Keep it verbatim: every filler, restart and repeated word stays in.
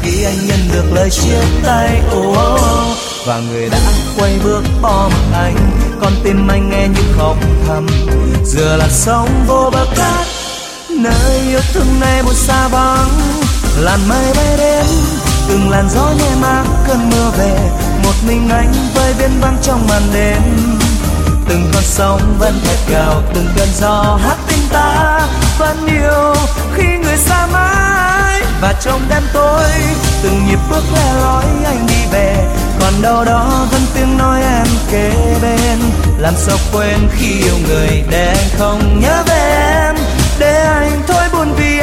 khi anh nhận được lời chia tay. Oh, oh, oh. Và người đã quay bước ôm anh, con tim anh nghe như khóc thầm. Giờ là sóng vô bờ cát, nơi yêu thương này một xa vắng. Làn mây bay đến, từng làn gió nhẹ mát cơn mưa về. Một mình anh với biển vắng trong màn đêm. Từng con sóng vẫn thật cao, từng cơn gió hát tim ta vẫn yêu khi người xa mãi. Và trong đêm tối, từng nhịp bước le lói anh đi về, còn đâu đó vẫn tiếng nói em kế bên. Làm sao quên khi yêu người để anh không nhớ về em, để anh thôi buồn vì